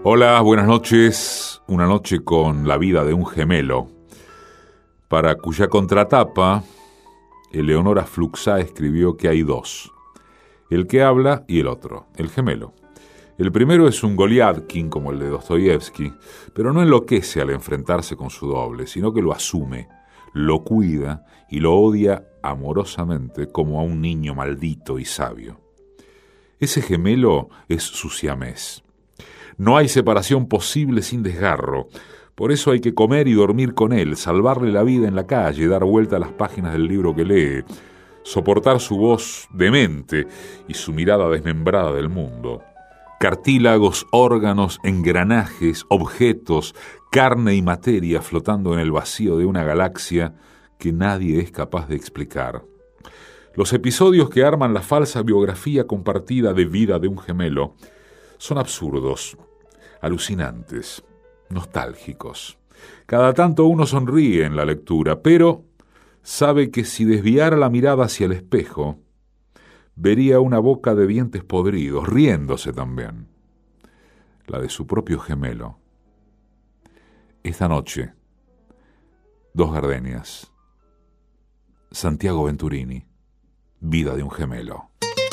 Hola, buenas noches. Una noche con la vida de un gemelo, para cuya contratapa Eleonora Fluxá escribió que hay dos: el que habla y el otro, el gemelo. El primero es un Goliatkin como el de Dostoyevsky, pero no enloquece al enfrentarse con su doble, sino que lo asume, lo cuida y lo odia amorosamente como a un niño maldito y sabio. Ese gemelo es su siamés. No hay separación posible sin desgarro. Por eso hay que comer y dormir con él, salvarle la vida en la calle, dar vuelta a las páginas del libro que lee, soportar su voz demente y su mirada desmembrada del mundo. Cartílagos, órganos, engranajes, objetos, carne y materia flotando en el vacío de una galaxia que nadie es capaz de explicar. Los episodios que arman la falsa biografía compartida de vida de un gemelo son absurdos, alucinantes, nostálgicos. Cada tanto uno sonríe en la lectura, pero sabe que si desviara la mirada hacia el espejo, vería una boca de dientes podridos, riéndose también, la de su propio gemelo. Esta noche, Dos gardenias. Santiago Venturini, Vida de un gemelo.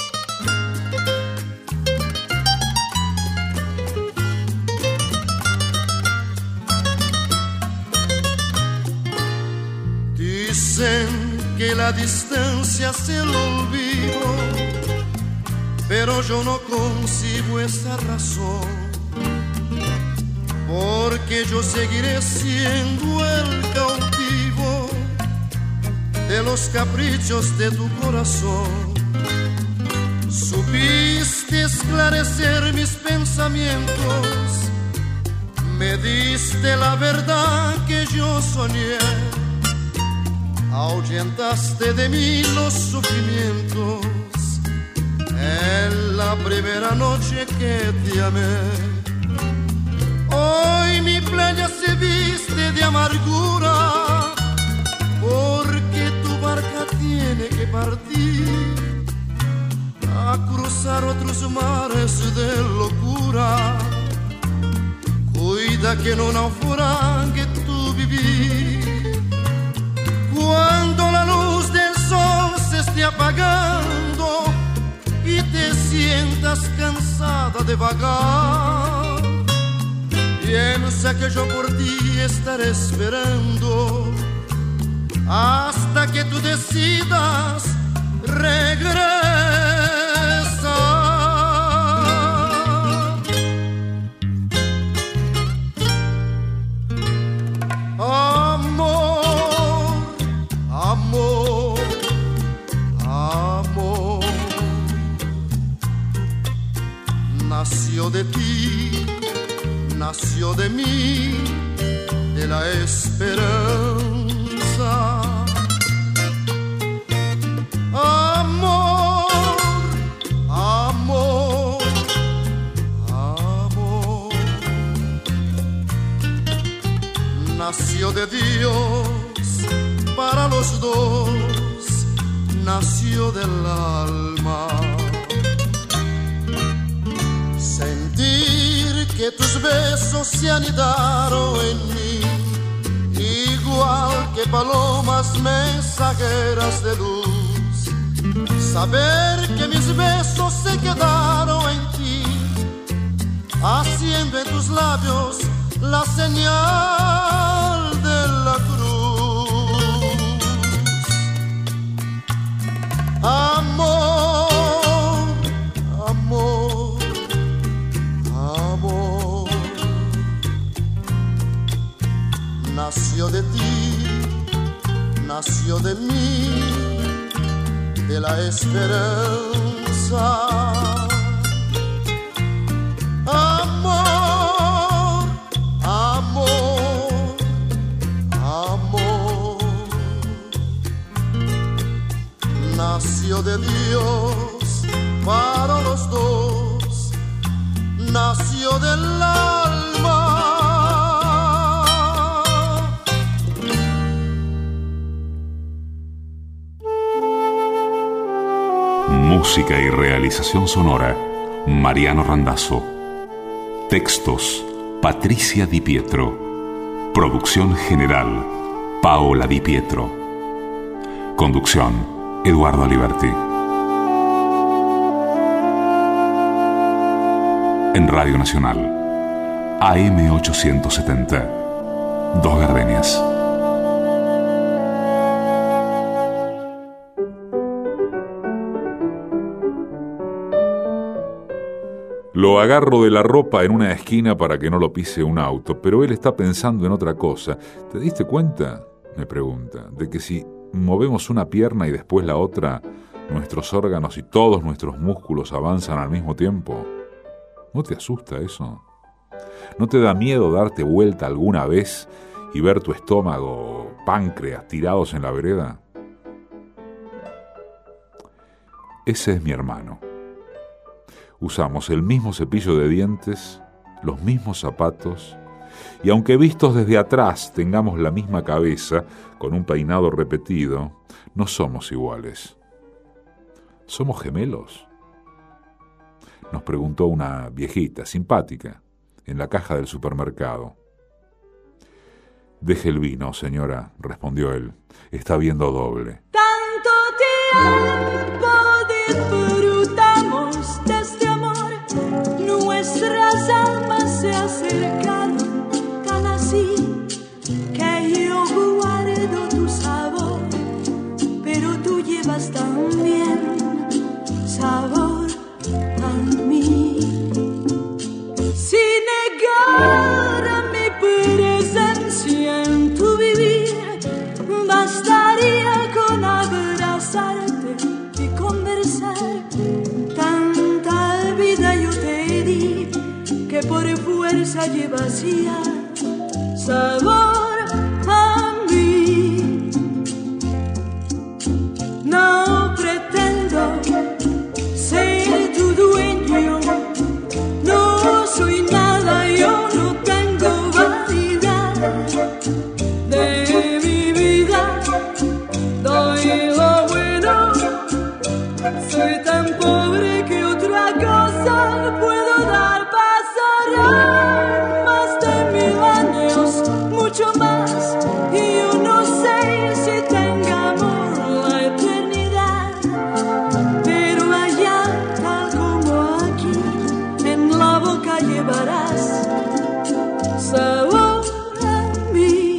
Dicen que la distancia es el olvido, pero yo no concibo esa razón, porque yo seguiré siendo el cautivo de los caprichos de tu corazón. Supiste esclarecer mis pensamientos, me diste la verdad que yo soñé, ahuyentaste de mí los sufrimientos en la primera noche que te amé. Hoy mi playa se viste de amargura, porque tu barca tiene que partir a cruzar otros mares de locura. Cuida que no naufrague tu vivir. Cuando la luz del sol se esté apagando y te sientas cansada de vagar, piensa que yo por ti estaré esperando hasta que tú decidas regresar. Nació de ti, nació de mí, de la esperanza. Amor, amor, amor. Nació de Dios para los dos, nació del alma. Sentir que tus besos se anidaron en mí, igual que palomas mensajeras de luz. Saber que mis besos se quedaron en ti, haciendo en tus labios la señal de la cruz. Amor, amor, amor. Nació de ti, nació de mí, de la esperanza. Amor, amor, amor. Nació de Dios para los dos, nació del alma. Música y realización sonora, Mariano Randazzo. Textos, Patricia Di Pietro. Producción general, Paola Di Pietro. Conducción, Eduardo Aliberti. En Radio Nacional, AM 870, Dos Gardenias. Lo agarro de la ropa en una esquina para que no lo pise un auto, pero él está pensando en otra cosa. ¿Te diste cuenta?, me pregunta, de que si movemos una pierna y después la otra, nuestros órganos y todos nuestros músculos avanzan al mismo tiempo? ¿No te asusta eso? ¿No te da miedo darte vuelta alguna vez y ver tu estómago o páncreas tirados en la vereda? Ese es mi hermano. Usamos el mismo cepillo de dientes, los mismos zapatos, y aunque vistos desde atrás tengamos la misma cabeza, con un peinado repetido, no somos iguales. ¿Somos gemelos?, nos preguntó una viejita simpática en la caja del supermercado. Deje el vino, señora, respondió él. Está viendo doble. Tanto tiempo disfrutamos de este amor, nuestras almas se acercaron tan así que yo guardo tu sabor, pero tú llevas también sabor a mí. Si negara mi presencia en tu vivir, bastaría con abrazarte y conversar. Tanta vida yo te di que por fuerza llevas ya sabor a mí. No pretendo ser tu dueño, no soy nada, yo no tengo vanidad. De mi vida doy lo bueno, soy tan pobre que otra cosa puedo dar. Pasarán más de 1000 años, mucho más, y yo no sé si tengamos la eternidad, pero allá, tal como aquí, en la boca llevarás sabor a mí.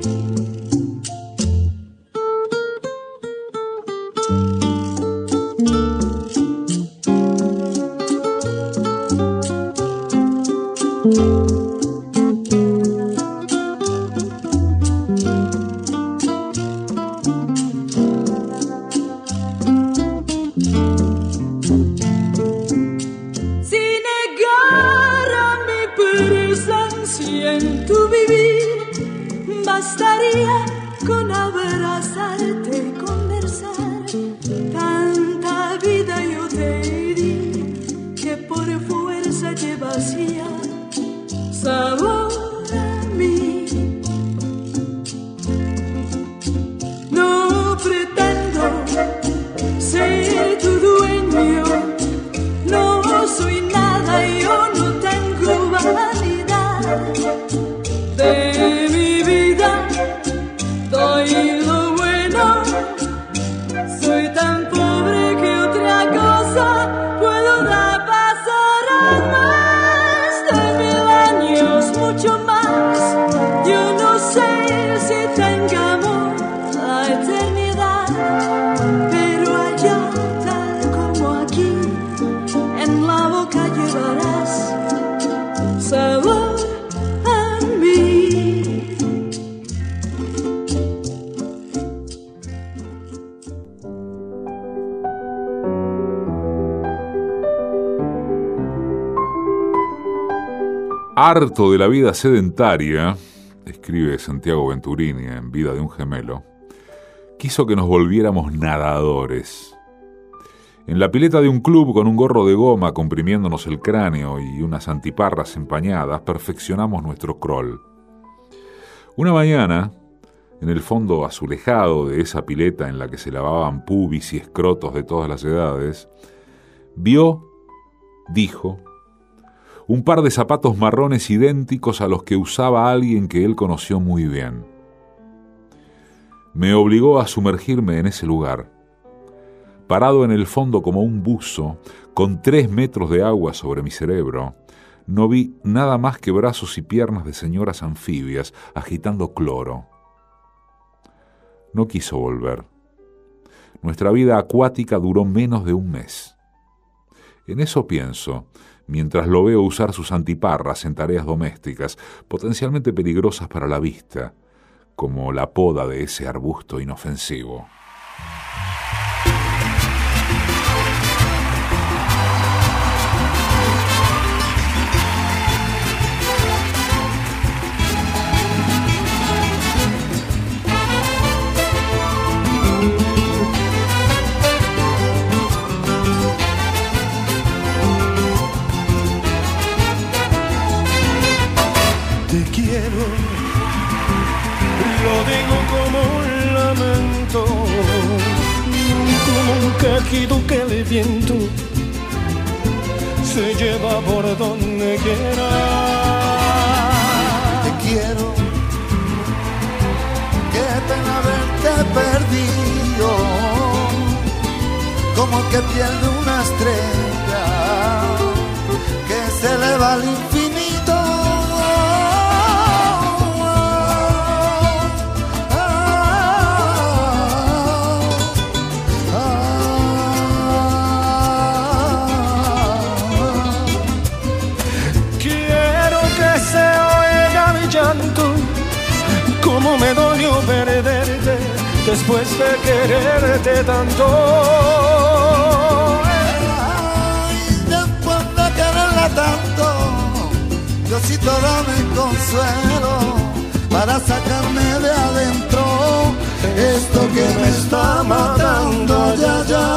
Si negara mi presencia en tu vivir, bastaría con abrazarte y conversar. Tanta vida yo te di que por fuerza llevas ya sabor a mí. No pretendo ser tu dueño, no soy nada, yo no tengo vanidad. De mi vida doy lo bueno, soy tan pobre que otra cosa puedo dar. Pasarán más de 1000 años, mucho más, yo no sé si tengamos la eternidad, pero allá, tal como aquí, en la boca llevarás sabor a mí. Harto de la vida sedentaria, escribe Santiago Venturini en Vida de un gemelo, quiso que nos volviéramos nadadores. En la pileta de un club con un gorro de goma comprimiéndonos el cráneo y unas antiparras empañadas, perfeccionamos nuestro crawl. Una mañana, en el fondo azulejado de esa pileta en la que se lavaban pubis y escrotos de todas las edades, dijo un par de zapatos marrones idénticos a los que usaba alguien que él conoció muy bien. Me obligó a sumergirme en ese lugar. Parado en el fondo como un buzo, con 3 metros de agua sobre mi cerebro, no vi nada más que brazos y piernas de señoras anfibias agitando cloro. No quiso volver. Nuestra vida acuática duró menos de un mes. En eso pienso, mientras lo veo usar sus antiparras en tareas domésticas, potencialmente peligrosas para la vista, como la poda de ese arbusto inofensivo. Lo digo como un lamento, como un quejido que el viento se lleva por donde quiera. Te quiero, qué pena verte perdido, como el que pierde una estrella que se eleva al infinito. Como me dolió perderte después de quererte tanto. Ay, después de quererla tanto, Diosito dame consuelo para sacarme de adentro esto que me está matando ya ya.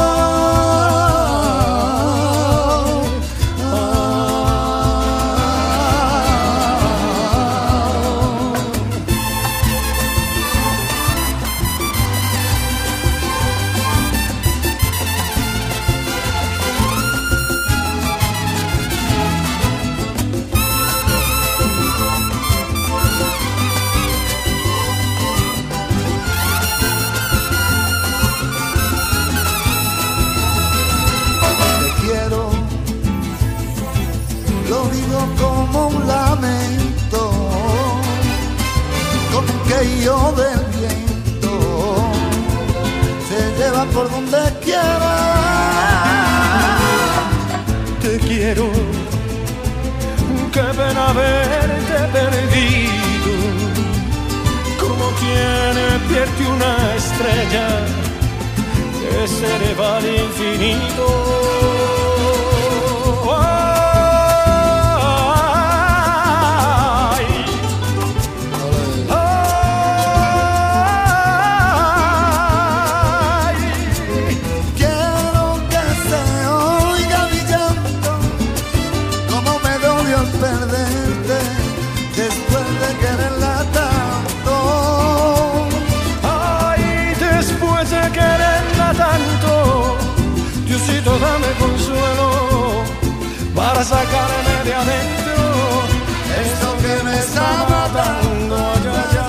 Yo del viento se lleva por donde quiera. Te quiero, qué pena haberte perdido, como quien pierde una estrella que se eleva al infinito. Dame consuelo para sacarme de adentro esto que me está matando. Ya, ya.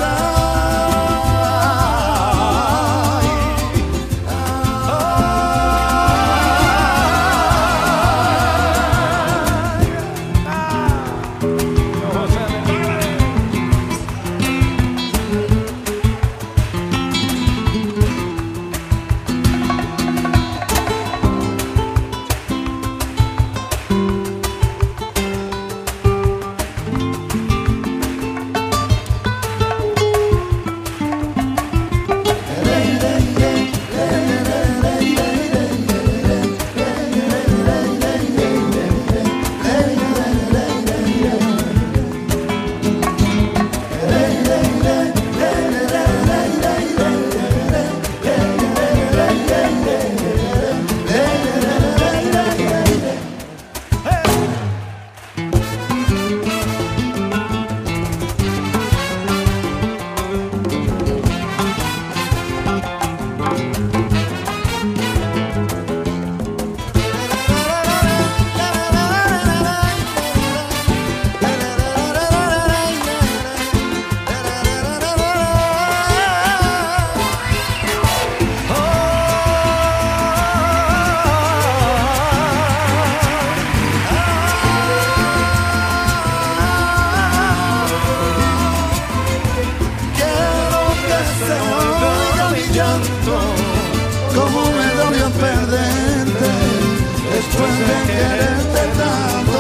después de quererte tanto.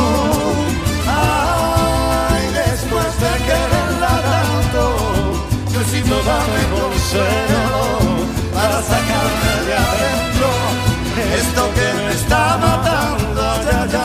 Ay, después de quererla tanto, necesito darme consuelo para sacarme de adentro esto que me está matando. Ya, ya.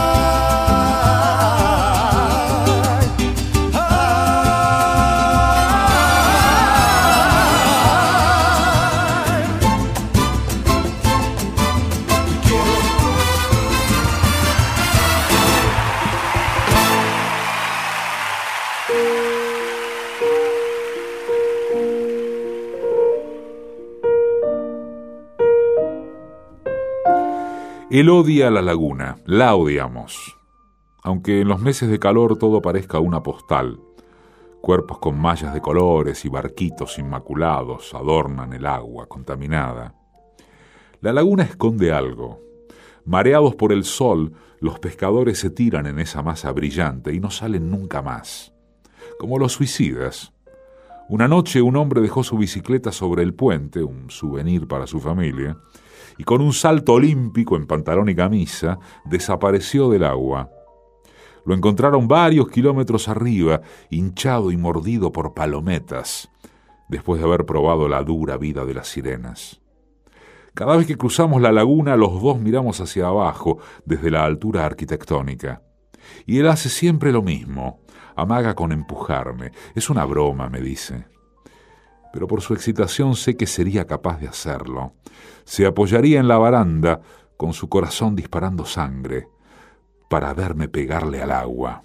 Él odia la laguna, la odiamos. Aunque en los meses de calor todo parezca una postal. Cuerpos con mallas de colores y barquitos inmaculados adornan el agua contaminada. La laguna esconde algo. Mareados por el sol, los pescadores se tiran en esa masa brillante y no salen nunca más. Como los suicidas. Una noche un hombre dejó su bicicleta sobre el puente, un souvenir para su familia, y con un salto olímpico en pantalón y camisa, desapareció del agua. Lo encontraron varios kilómetros arriba, hinchado y mordido por palometas, después de haber probado la dura vida de las sirenas. Cada vez que cruzamos la laguna, los dos miramos hacia abajo, desde la altura arquitectónica. Y él hace siempre lo mismo, amaga con empujarme. Es una broma, me dice. Pero por su excitación sé que sería capaz de hacerlo. Se apoyaría en la baranda, con su corazón disparando sangre, para verme pegarle al agua.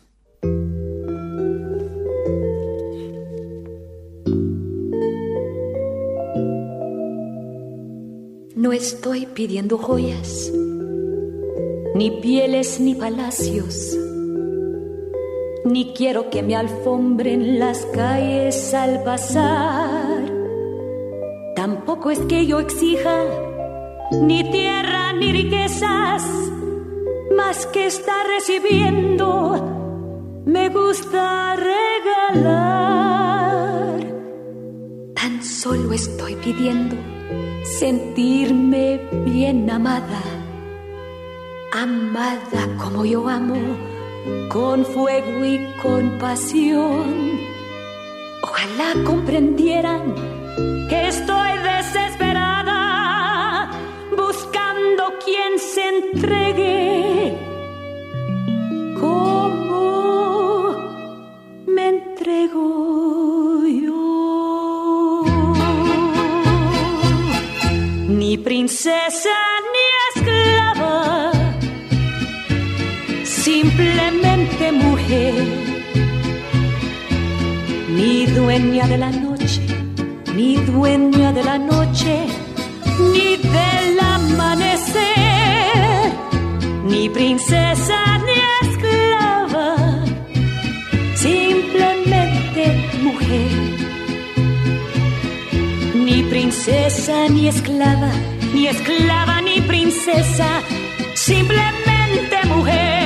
No estoy pidiendo joyas, ni pieles ni palacios, ni quiero que me alfombren las calles al pasar. Tampoco es que yo exija ni tierra ni riquezas, más que estar recibiendo, me gusta regalar. Tan solo estoy pidiendo sentirme bien amada, amada como yo amo, con fuego y con pasión. Ojalá comprendieran que estoy desesperada, buscando quien se entregue como me entrego yo. Ni princesa ni esclava, simplemente mujer, ni dueña de la noche, ni dueña de la noche, ni del amanecer, ni princesa ni esclava, simplemente mujer. Ni princesa ni esclava, ni esclava ni princesa, simplemente mujer.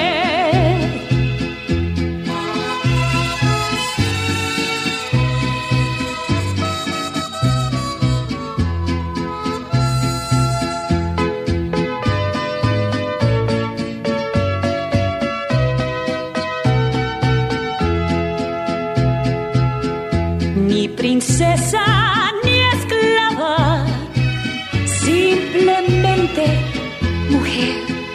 Ni princesa ni esclava, simplemente mujer.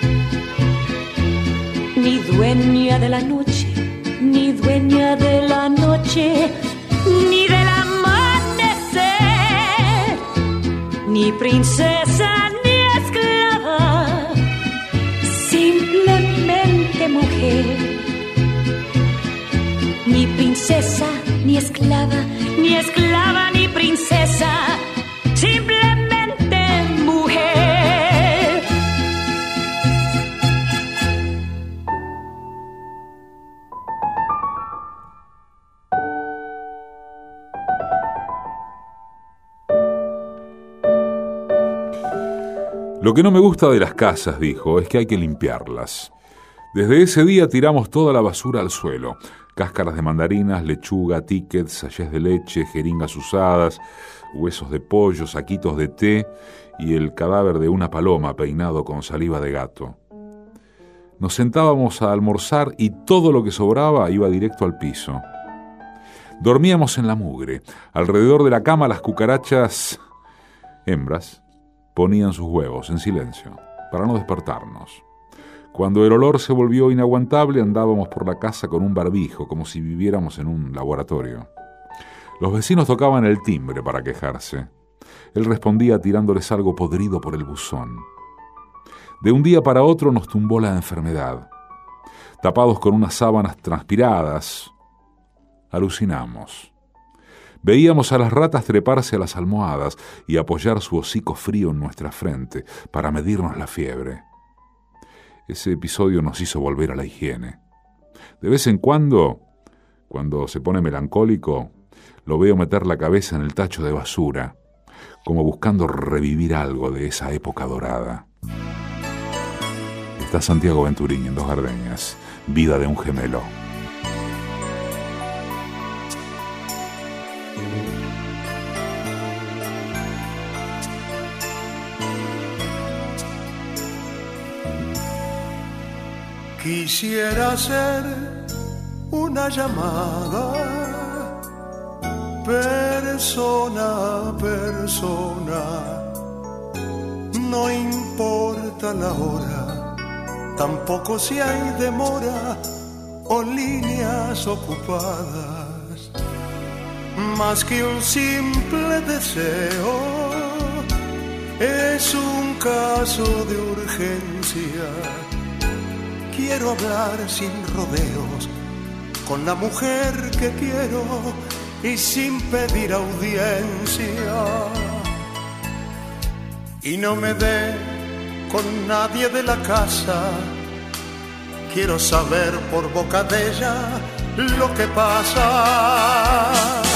Ni dueña de la noche, ni dueña de la noche, ni del amanecer. Ni princesa ni esclava, simplemente mujer. Ni princesa ni esclava, ni esclava ni princesa, simplemente mujer. Lo que no me gusta de las casas, dijo, es que hay que limpiarlas. Desde ese día tiramos toda la basura al suelo. Cáscaras de mandarinas, lechuga, tickets, sachés de leche, jeringas usadas, huesos de pollo, saquitos de té y el cadáver de una paloma peinado con saliva de gato. Nos sentábamos a almorzar y todo lo que sobraba iba directo al piso. Dormíamos en la mugre. Alrededor de la cama las cucarachas, hembras, ponían sus huevos en silencio, para no despertarnos. Cuando el olor se volvió inaguantable, andábamos por la casa con un barbijo, como si viviéramos en un laboratorio. Los vecinos tocaban el timbre para quejarse. Él respondía tirándoles algo podrido por el buzón. De un día para otro nos tumbó la enfermedad. Tapados con unas sábanas transpiradas, alucinamos. Veíamos a las ratas treparse a las almohadas y apoyar su hocico frío en nuestra frente para medirnos la fiebre. Ese episodio nos hizo volver a la higiene. De vez en cuando se pone melancólico, lo veo meter la cabeza en el tacho de basura, como buscando revivir algo de esa época dorada. Está Santiago Venturini en Dos Gardenias, Vida de un gemelo. Quisiera hacer una llamada, persona a persona, no importa la hora, tampoco si hay demora o líneas ocupadas. Más que un simple deseo, es un caso de urgencia. Quiero hablar sin rodeos con la mujer que quiero y sin pedir audiencia. Y no me dé con nadie de la casa. Quiero saber por boca de ella lo que pasa.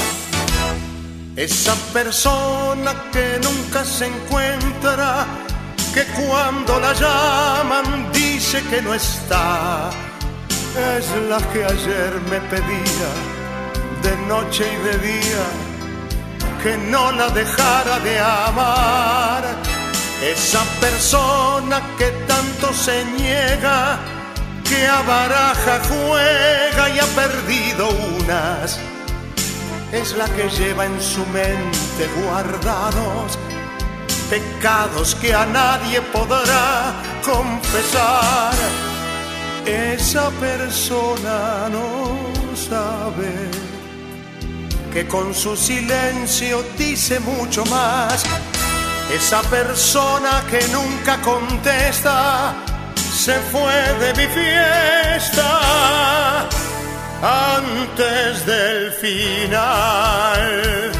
Esa persona que nunca se encuentra, que cuando la llaman dice que no está, es la que ayer me pedía de noche y de día que no la dejara de amar. Esa persona que tanto se niega, que a baraja juega y ha perdido unas, es la que lleva en su mente guardados pecados que a nadie podrá confesar. Esa persona no sabe que con su silencio dice mucho más. Esa persona que nunca contesta se fue de mi fiesta antes del final.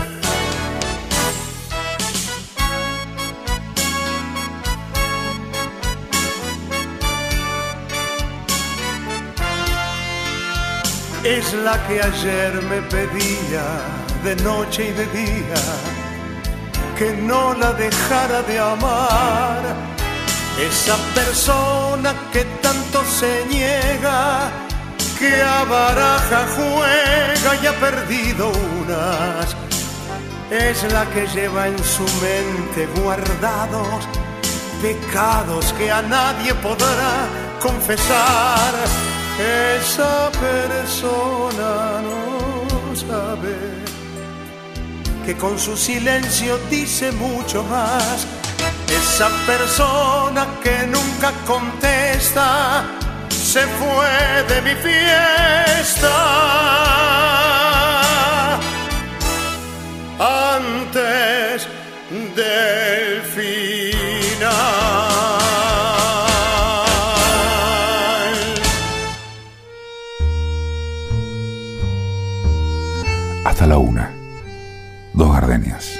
Es la que ayer me pedía de noche y de día que no la dejara de amar. Esa persona que tanto se niega, que a baraja juega y ha perdido unas, es la que lleva en su mente guardados pecados que a nadie podrá confesar. Esa persona no sabe que con su silencio dice mucho más. Esa persona que nunca contesta se fue de mi fiesta antes del final. Hasta la 1. Dos Gardenias.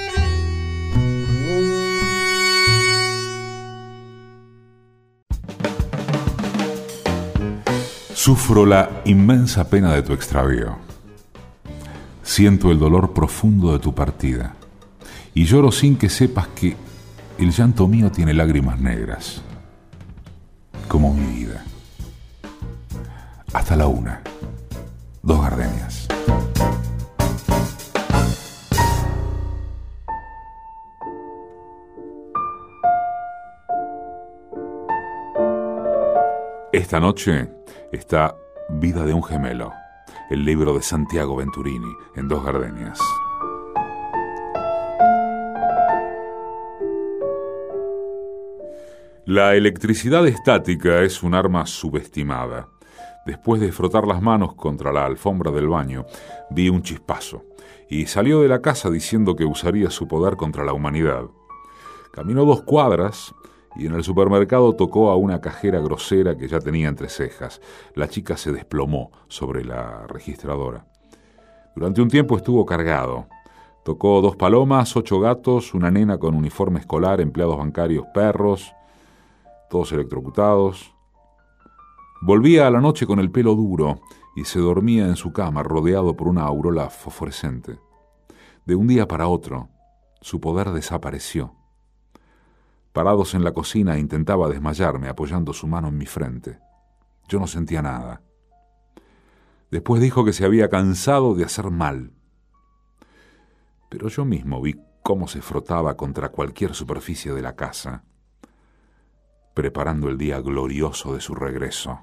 Sufro la inmensa pena de tu extravío. Siento el dolor profundo de tu partida. Y lloro sin que sepas que el llanto mío tiene lágrimas negras, como mi vida. Hasta la 1. Dos gardenias. Esta noche está Vida de un gemelo, el libro de Santiago Venturini, en Dos gardenias. La electricidad estática es un arma subestimada. Después de frotar las manos contra la alfombra del baño, vi un chispazo y salió de la casa diciendo que usaría su poder contra la humanidad. Caminó 2 cuadras y en el supermercado tocó a una cajera grosera que ya tenía entre cejas. La chica se desplomó sobre la registradora. Durante un tiempo estuvo cargado. Tocó 2 palomas, 8 gatos, una nena con uniforme escolar, empleados bancarios, perros, todos electrocutados. Volvía a la noche con el pelo duro y se dormía en su cama rodeado por una aureola fosforescente. De un día para otro, su poder desapareció. Parados en la cocina intentaba desmayarme apoyando su mano en mi frente. Yo no sentía nada. Después dijo que se había cansado de hacer mal. Pero yo mismo vi cómo se frotaba contra cualquier superficie de la casa, preparando el día glorioso de su regreso.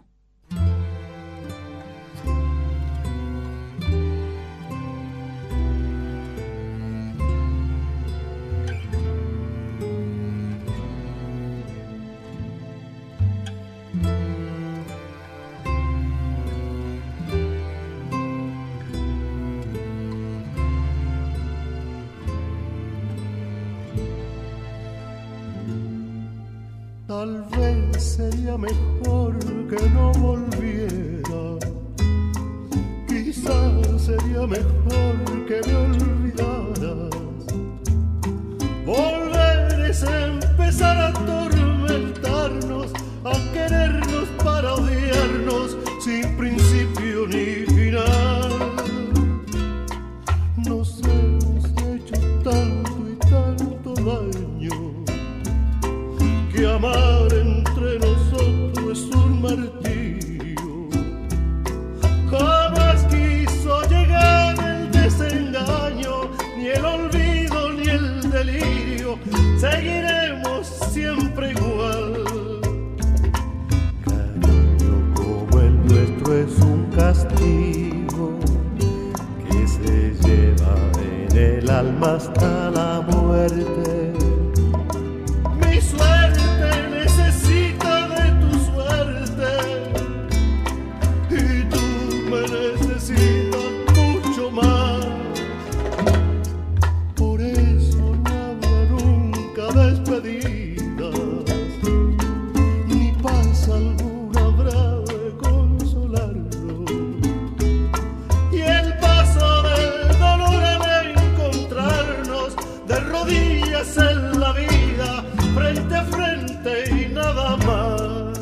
Tal vez sería mejor que no volviera. Quizás sería mejor que me olvidaras. Volver es empezar a atormentarnos, a querernos para odiarnos sin principio ni final. Nos hemos hecho tanto y tanto daño que amar entre nosotros es un martirio. Jamás quiso llegar el desengaño, ni el olvido ni el delirio. Seguiremos siempre igual. Cariño como el nuestro es un castigo que se lleva en el alma hasta la muerte. Mi suerte necesita de tu suerte y tú me necesitas mucho más. Por eso no habrá nunca despedidas, ni paz alguna habrá de consolarnos. Y el paso del dolor al encontrarnos de rodillas en la vida, frente a frente y nada más.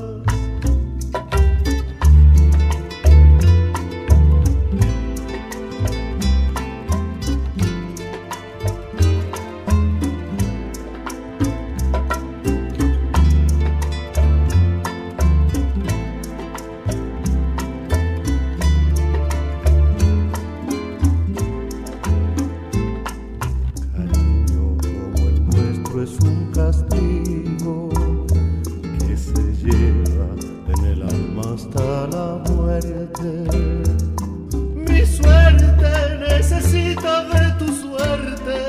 Cariño como el nuestro es un castigo que se lleva en el alma hasta la muerte. Mi suerte necesita de tu suerte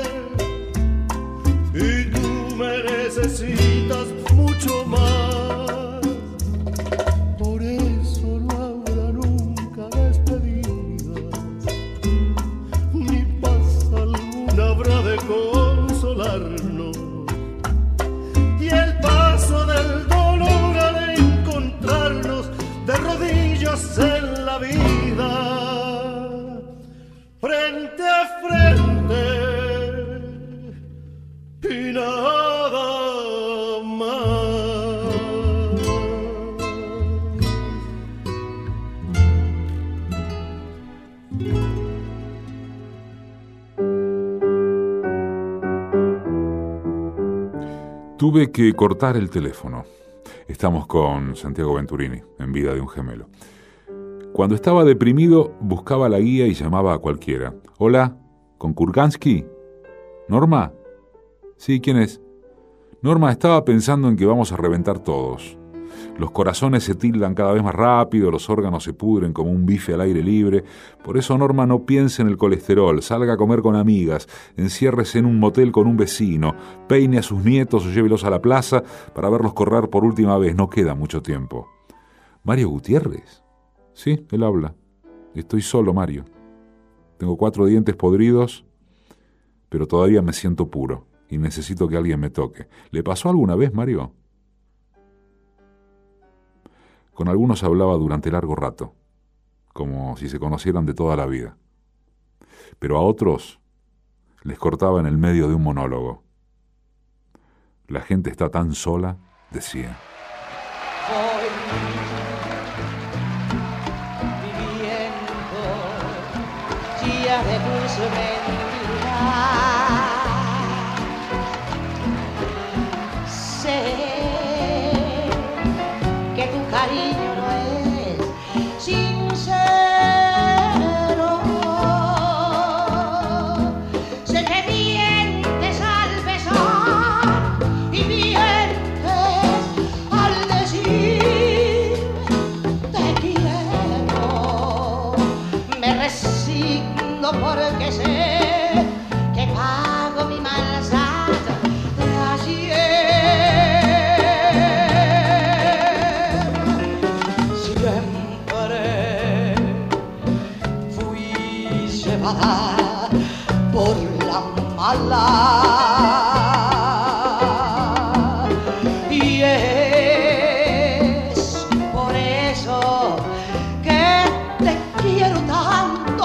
y tú me necesitas mucho más. Por eso no habrá nunca despedidas, ni paz alguna habrá de consolarnos. Y el paso del dolor al encontrarnos de rodillas en la vida, frente a frente y nada más. Tuve que cortar el teléfono. Estamos con Santiago Venturini, en Vida de un gemelo. Cuando estaba deprimido, buscaba la guía y llamaba a cualquiera. Hola, ¿con Kurgansky? ¿Norma? Sí, ¿quién es? Norma, estaba pensando en que vamos a reventar todos. Los corazones se tildan cada vez más rápido, los órganos se pudren como un bife al aire libre. Por eso, Norma, no piense en el colesterol, salga a comer con amigas, enciérrese en un motel con un vecino, peine a sus nietos o llévelos a la plaza para verlos correr por última vez. No queda mucho tiempo. ¿Mario Gutiérrez? Sí, él habla. Estoy solo, Mario. Tengo 4 dientes podridos, pero todavía me siento puro y necesito que alguien me toque. ¿Le pasó alguna vez, Mario? Con algunos hablaba durante largo rato, como si se conocieran de toda la vida. Pero a otros les cortaba en el medio de un monólogo. La gente está tan sola, decía. Voy viviendo días de tus mentiras. Sé que tu cariño no es sincero. Sé que mientes al besar y mientes al decir te quiero. Me resigno porque sé que pago mi maldad de ayer. Por la mala, y es por eso que te quiero tanto.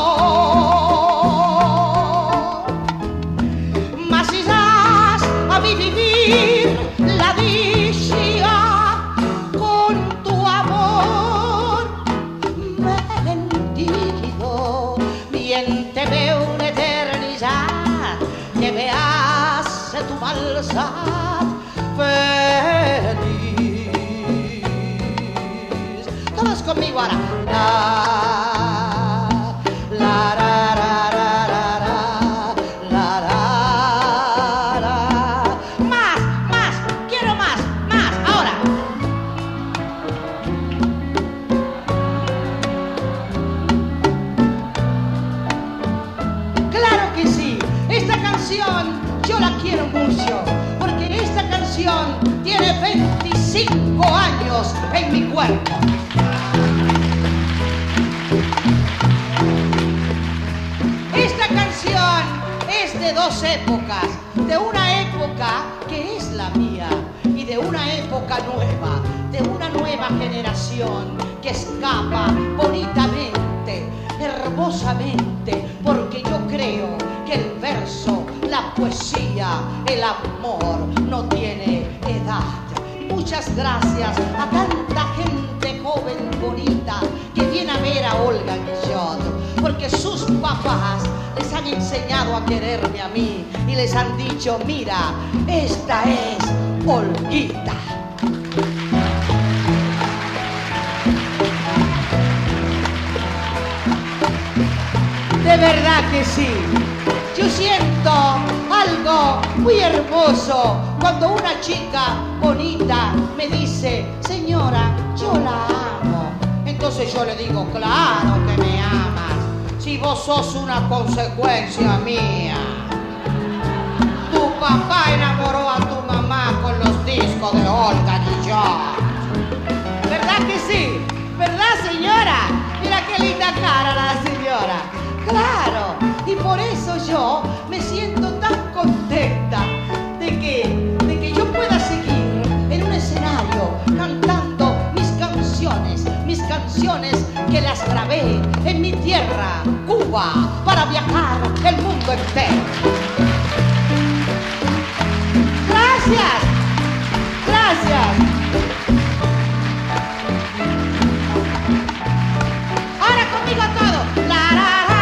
Mas si das a mi vivir la dicha con tu amor, me bendigo. Miénteme una eternidad que me hace tu maldad feliz. Todos conmigo ahora. La, la, la, la, la, la, la, la. Más, más, quiero más, ahora. Claro que sí, esta canción yo la quiero mucho, porque esta canción tiene 25 años en mi cuerpo. Esta canción es de 2 épocas, de una época que es la mía y de una época nueva, de una nueva generación que escapa bonitamente, hermosamente, porque yo creo que el verso, la poesía, el amor no tiene edad. Muchas gracias a tanta gente joven, bonita, que viene a ver a Olga Guillot, porque sus papás les han enseñado a quererme a mí y les han dicho, mira, esta es Olguita. De verdad que sí. Yo siento algo muy hermoso cuando una chica bonita me dice, señora, yo la amo. Entonces yo le digo, claro que me amas, si vos sos una consecuencia mía. Tu papá enamoró a tu mamá con los discos de Olga Guillot. ¿Verdad que sí? ¿Verdad, señora? Mira qué linda cara la señora. Claro, y por eso yo me siento tan contenta de que yo pueda seguir en un escenario cantando mis canciones que las grabé en mi tierra, Cuba, para viajar el mundo entero. Gracias, gracias. Ahora conmigo todo. La, la, la.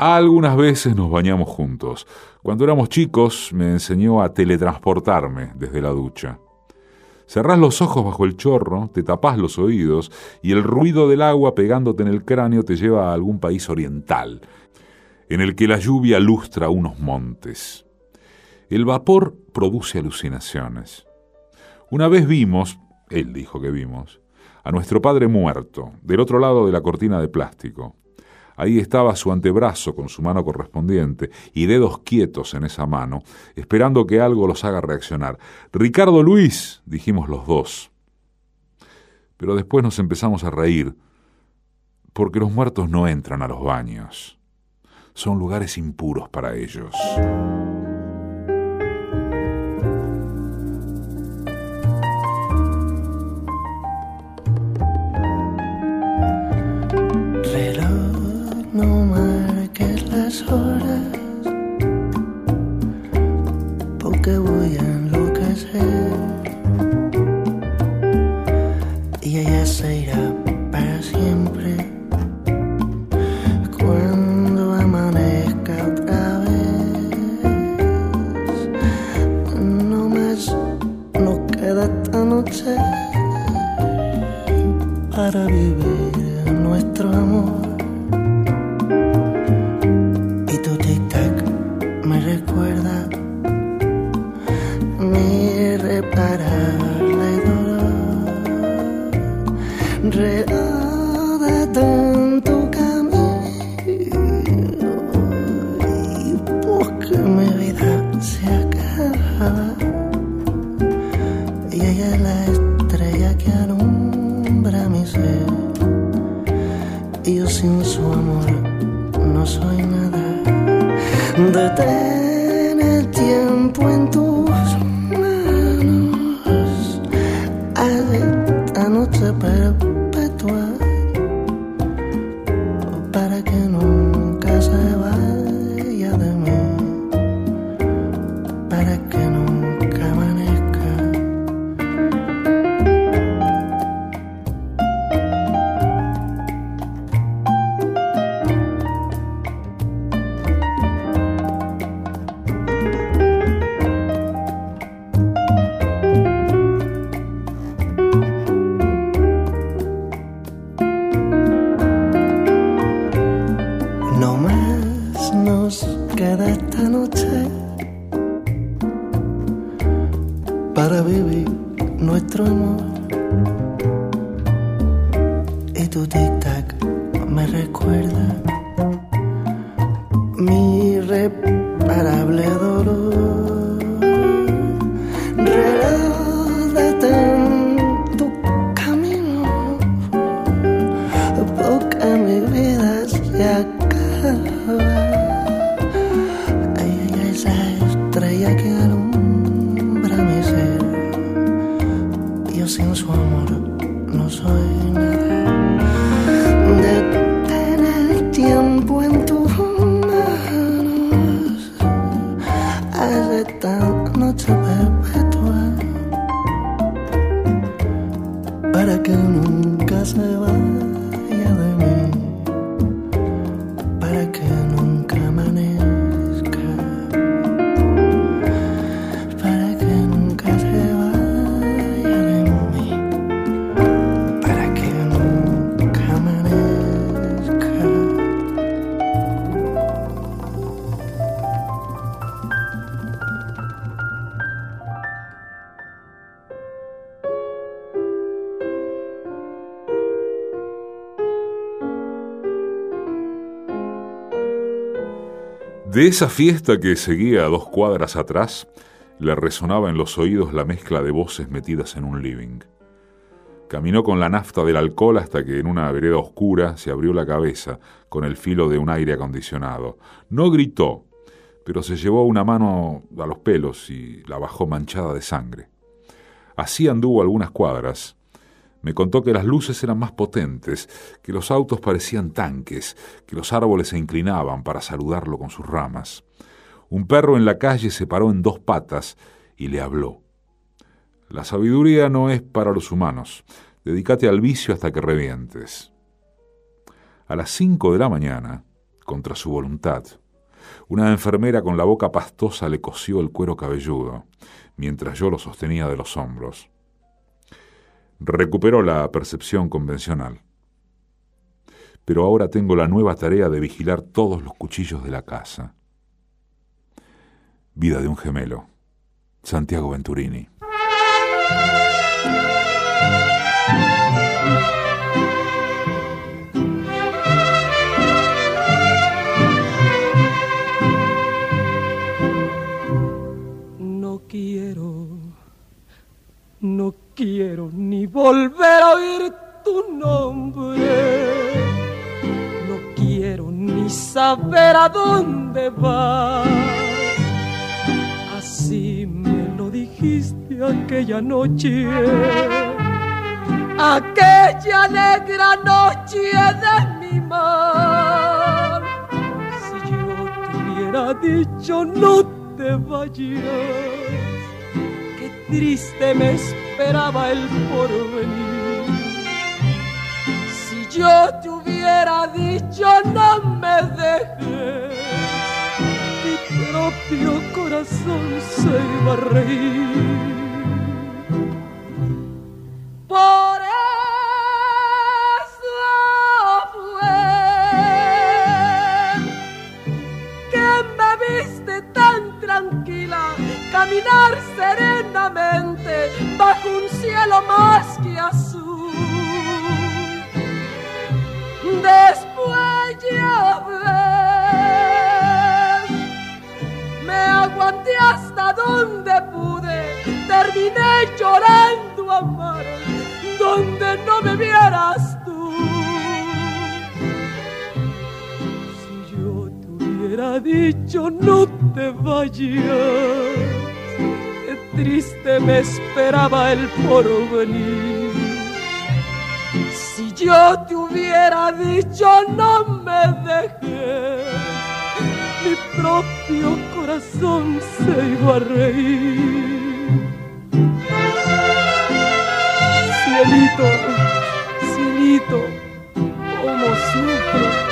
Algunas veces nos bañamos juntos. Cuando éramos chicos me enseñó a teletransportarme desde la ducha. Cerrás los ojos bajo el chorro, te tapás los oídos y el ruido del agua pegándote en el cráneo te lleva a algún país oriental, en el que la lluvia lustra unos montes. El vapor produce alucinaciones. Una vez vimos, él dijo que vimos, a nuestro padre muerto, del otro lado de la cortina de plástico. Ahí estaba su antebrazo con su mano correspondiente y dedos quietos en esa mano, esperando que algo los haga reaccionar. «Ricardo Luis», dijimos los dos. Pero después nos empezamos a reír, porque los muertos no entran a los baños. Son lugares impuros para ellos. No marques las horas, porque voy a enloquecer y ella se irá para siempre cuando amanezca otra vez. No más nos queda esta noche para vivir nuestro amor. Recuerda mi irreparable dolor, reódate en tu camino y busca mi vida se acaba. Y ella es la estrella que alumbra mi ser, y yo sin su amor no soy nada. Detén el tiempo en tus manos, haz esta noche perpetua para que nunca se vaya de mí, para que nunca amanezca. No más nos queda esta noche para vivir nuestro amor. Y tu tic-tac me recuerda mi irreparable dolor. Relájate en tu camino, porque mi vida se acaba. Ella es esa estrella que alumbra mi ser, yo sin su amor no soy nada. Detén el tiempo en tus manos, haz esta noche perpetua para que nunca se vaya de mí, para que nunca amanezca, para que nunca se vaya de mí, para que nunca amanezca. De esa fiesta que seguía a 2 cuadras atrás, le resonaba en los oídos la mezcla de voces metidas en un living. Caminó con la nafta del alcohol hasta que en una vereda oscura se abrió la cabeza con el filo de un aire acondicionado. No gritó, pero se llevó una mano a los pelos y la bajó manchada de sangre. Así anduvo algunas cuadras. Me contó que las luces eran más potentes, que los autos parecían tanques, que los árboles se inclinaban para saludarlo con sus ramas. Un perro en la calle se paró en 2 patas y le habló. La sabiduría no es para los humanos. Dedícate al vicio hasta que revientes. A las 5 de la mañana, contra su voluntad. Una enfermera con la boca pastosa le cosió el cuero cabelludo, mientras yo lo sostenía de los hombros. Recuperó la percepción convencional. Pero ahora tengo la nueva tarea de vigilar todos los cuchillos de la casa. Vida de un gemelo. Santiago Venturini. No quiero ni volver a oír tu nombre. No quiero ni saber a dónde vas. Así me lo dijiste aquella noche, aquella negra noche de mi mar. Si yo te hubiera dicho no te vayas, triste me esperaba el porvenir. Si yo te hubiera dicho no me dejes, mi propio corazón se iba a reír. Por eso fue que me viste tan tranquila, caminar serenamente bajo un cielo más que azul. Después ya ves, me aguanté hasta donde pude, terminé llorando a mares donde no me vieras tú. Si yo te hubiera dicho no te vayas, triste me esperaba el porvenir. Si yo te hubiera dicho no me dejes, mi propio corazón se iba a reír. Cielito, cielito, cómo sufro.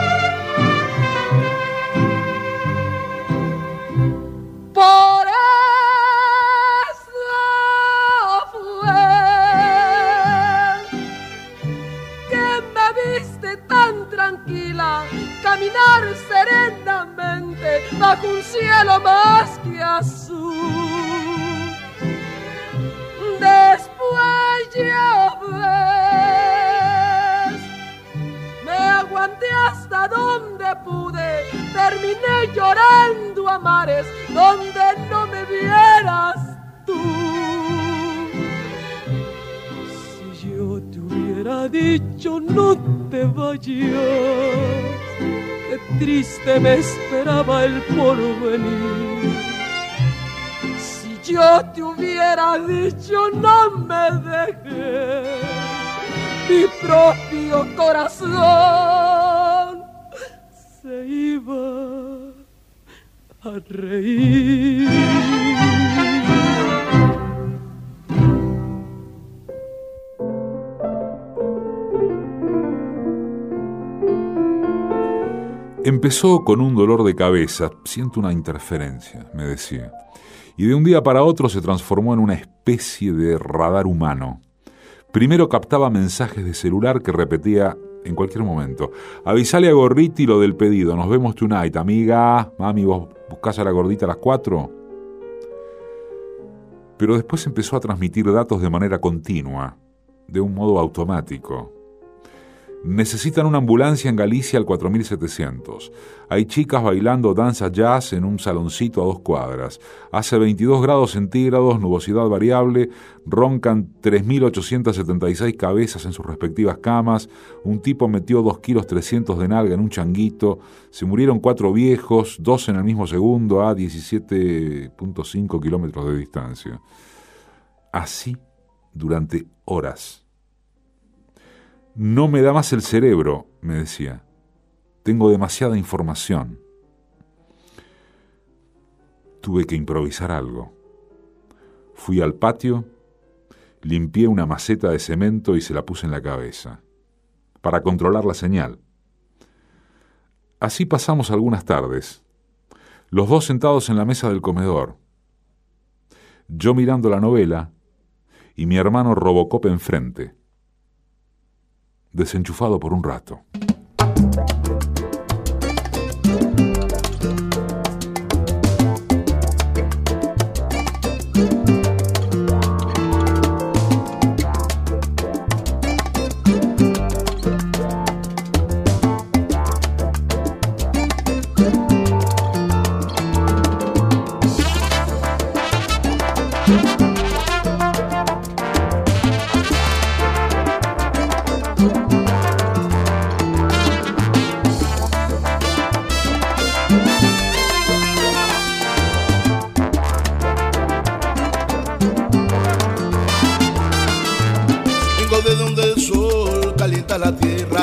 Caminar serenamente bajo un cielo más que azul. Después ya ves, me aguanté hasta donde pude, terminé llorando a mares donde no me vieras tú. Si yo te hubiera dicho no te vayas, qué triste me esperaba el porvenir. Si yo te hubiera dicho no me dejes, mi propio corazón se iba a reír. Empezó con un dolor de cabeza, siento una interferencia, me decía, y de un día para otro se transformó en una especie de radar humano. Primero captaba mensajes de celular que repetía en cualquier momento. Avisale a Gorriti lo del pedido, nos vemos tonight, amiga. Mami, ¿vos buscás a la gordita a las 4? Pero después empezó a transmitir datos de manera continua, de un modo automático. Necesitan una ambulancia en Galicia al 4700. Hay chicas bailando danza jazz en un saloncito a 2 cuadras. Hace 22 grados centígrados, nubosidad variable, roncan 3.876 cabezas en sus respectivas camas. Un tipo metió 2,3 kilos de nalga en un changuito. Se murieron 4 viejos, 2 en el mismo segundo, a 17.5 kilómetros de distancia. Así durante horas. No me da más el cerebro, me decía. Tengo demasiada información. Tuve que improvisar algo. Fui al patio, limpié una maceta de cemento y se la puse en la cabeza, para controlar la señal. Así pasamos algunas tardes, los dos sentados en la mesa del comedor, yo mirando la novela y mi hermano Robocop enfrente, desenchufado por un rato. La tierra,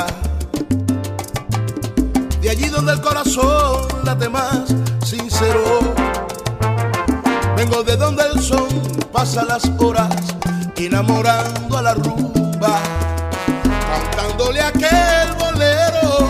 de allí donde el corazón late más sincero. Vengo de donde el sol pasa las horas enamorando a la rumba, cantándole aquel bolero.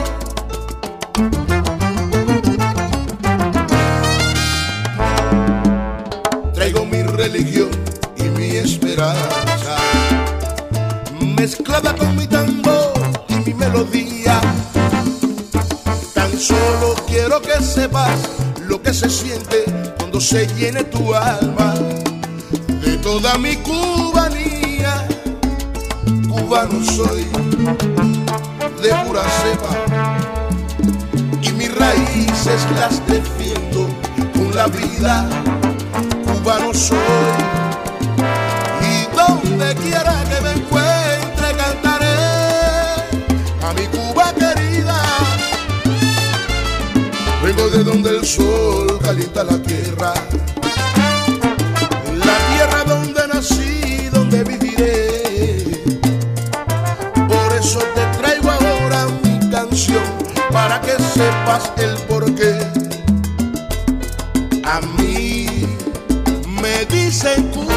Traigo mi religión y mi esperanza mezclada con mi tambor y mi melodía. Tan solo quiero que sepas lo que se siente cuando se llene tu alma de toda mi cubanía. Cubano soy de pura cepa y mis raíces las defiendo con la vida. Cubano soy y donde quiera que me encuentre cantaré a mi Cuba querida. Vengo de donde el sol calienta la tierra donde nací, donde viviré. Por eso te traigo ahora mi canción, para que sepas el porqué. A mí me dicen Cuba.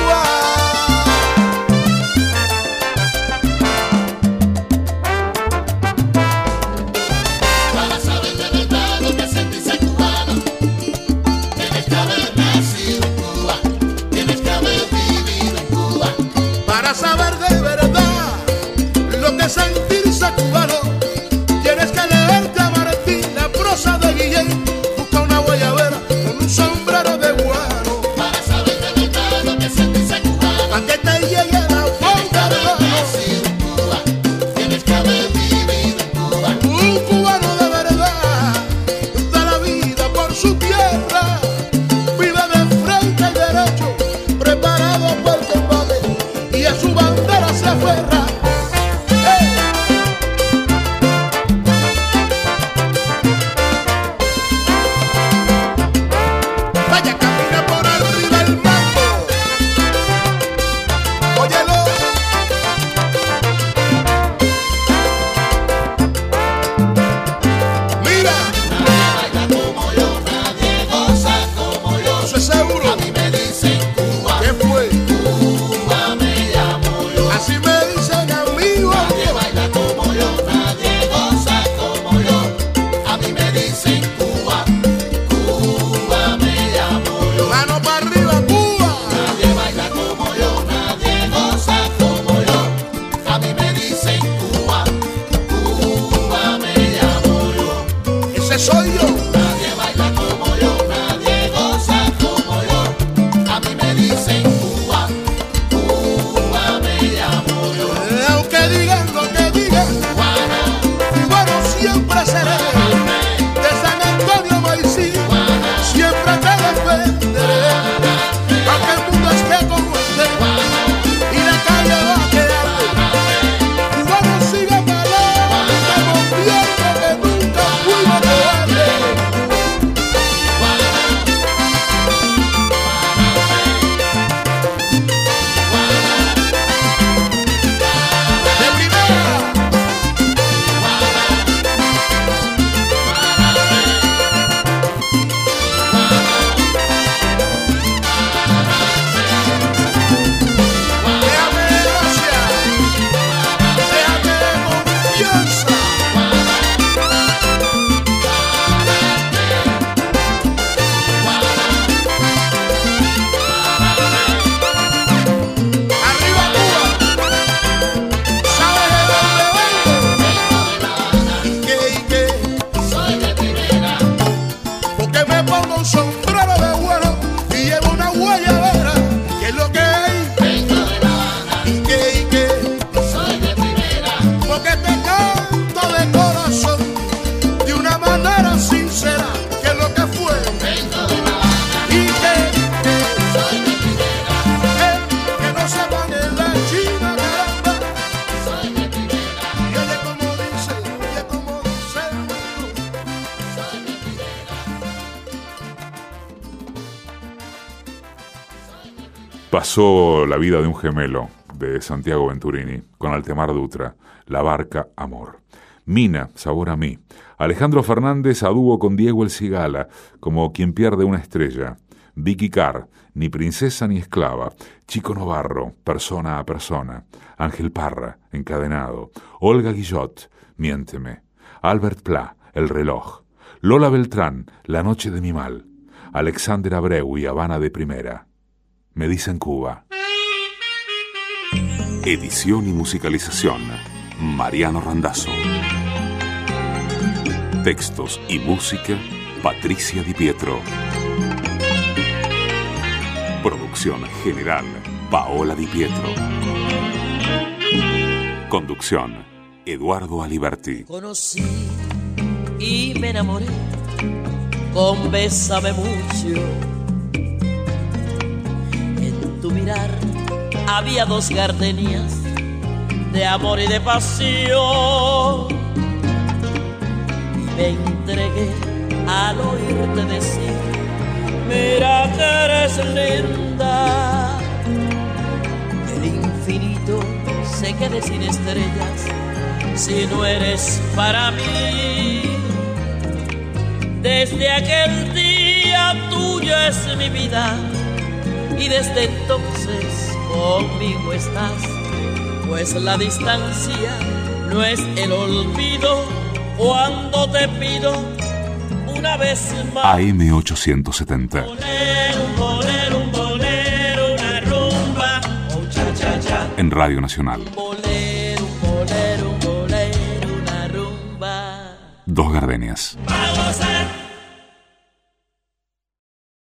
Sentirse cubano, tienes que leerte a Martín, la prosa de Guillén, busca una guayabera con un sombrero de guano, para saber de verdad lo que es sentirse cubano, a que te llegue la boca de Cuba, tienes que haber vivido en Cuba. Un cubano de verdad da la vida por su tierra, vive de frente y derecho, preparado para el combate y a su bandera se aferra. Soy yo. Nadie baila como yo, nadie goza como yo. A mí me dicen Cuba, Cuba me llamo yo. Aunque digan lo que digan, cubano siempre seré. De San Antonio Maicí, siempre te defenderé. Aunque el mundo esté como esté y la calle va a quedar, cubano sigue para adelante, como un viento que nunca fuimos de. Pasó La vida de un gemelo, de Santiago Venturini, con Altemar Dutra, La barca, amor. Mina, sabor a mí. Alejandro Fernández a dúo con Diego El Cigala, como Quien pierde una estrella. Vicky Carr, Ni princesa ni esclava. Chico Novarro, Persona a persona. Ángel Parra, Encadenado. Olga Guillot, Miénteme. Albert Pla, El reloj. Lola Beltrán, La noche de mi mal. Alexander Abreu y Habana de primera. Me dicen Cuba. Edición y musicalización, Mariano Randazzo. Textos y música, Patricia Di Pietro. Producción general, Paola Di Pietro. Conducción, Eduardo Aliberti. Conocí y me enamoré con Bésame mucho. En tu mirar había dos gardenias de amor y de pasión. Y me entregué al oírte decir: mira que eres linda. El infinito se quede sin estrellas si no eres para mí. Desde aquel día tuya es mi vida y desde entonces conmigo estás, pues la distancia no es el olvido cuando te pido una vez más. AM870. Un bolero, una rumba, oh, cha, cha, cha. En Radio Nacional. Un bolero, una rumba. Dos Gardenias.